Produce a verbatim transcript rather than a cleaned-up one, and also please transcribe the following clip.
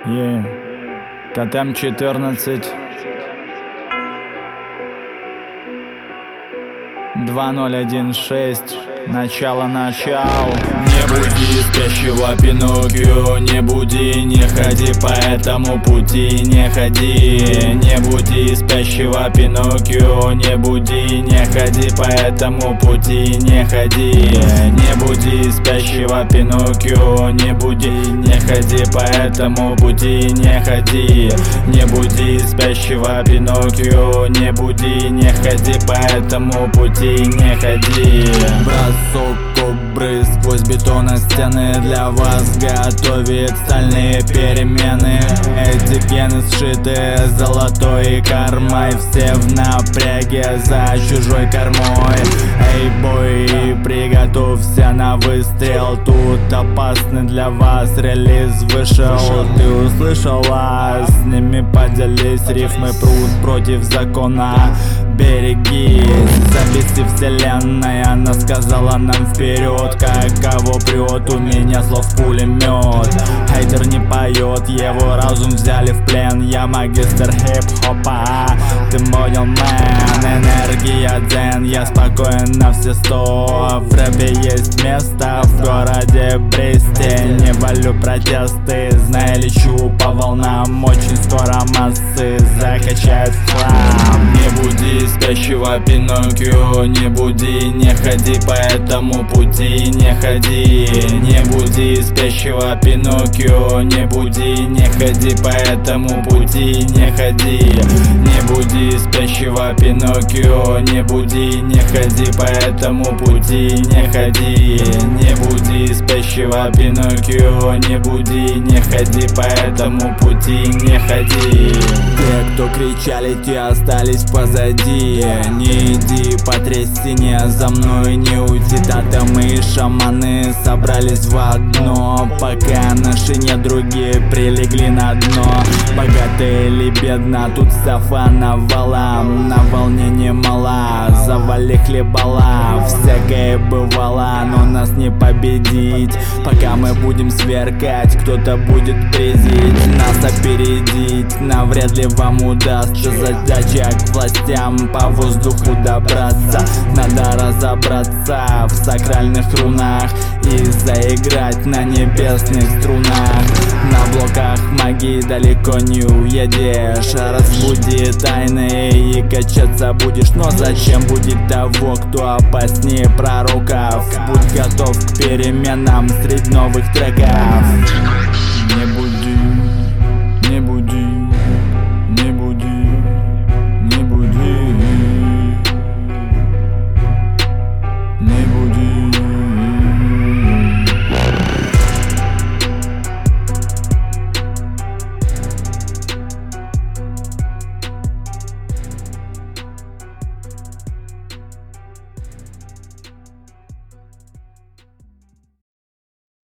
Yeah. Тотем четырнадцать два ноль один шесть. Начало начал. Не буди спящего Пиноккио, не буди, не ходи по этому пути, не ходи. Не буди спящего Пиноккио, не буди, не ходи по этому пути, не ходи. Не буди спящего Пиноккио, не буди, не ходи по этому пути, не ходи. Не буди спящего Пиноккио, не буди, не ходи по этому пути, не ходи. Бросок кобры сквозь бетона стены для вас готовит стальные перемены. Эти гены сшиты золотой кармой, все в напряге за чужой кормой. Эй, бой, приготовься на выстрел, тут опасный для вас релиз вышел. Ты услышала, с ними поделись, рифмы прут против закона. Берегись, зависи вселенная, она сказала нам вперед, как кого прет, у меня слов пулемет. Хейтер не поет, его разум взяли в плен, я магистр хип-хопа, ты понял, мэн. Энергия дзен, я спокоен на все сто, в рэпе есть место в городе Бресте. Не валю протесты, знаю, лечу по волнам, очень скоро массы закачают в хлам. Не буди спящего Пиноккио, не буди, не ходи по этому пути, не ходи. Не буди спящего Пиноккио, не буди, не ходи по этому пути, не ходи. Не буди спящего Пиноккио, не буди, не ходи по этому пути, не ходи. Не буди спящего Пиноккио, не буди, не ходи по этому пути, не ходи. Те, кто кричали, те остались позади. Не иди по трясине, за мной не уйти. Тотемы и шаманы собрались в одно, пока наши недруги прилегли на дно. Богато или бедно, тут сафа навалом, на волне немало, завали хлебала. Всякое бывало, но нас не победить. Пока мы будем сверкать, кто-то будет призить, нас опередить навряд ли вам удастся. Задача к властям по воздуху добраться. Надо разобраться в сакральных рунах и заиграть на небесных струнах. На блоках магии далеко не уедешь, разбуди тайны и качаться будешь. Но зачем будить того, кто опаснее пророков? Будь готов к переменам среди новых треков.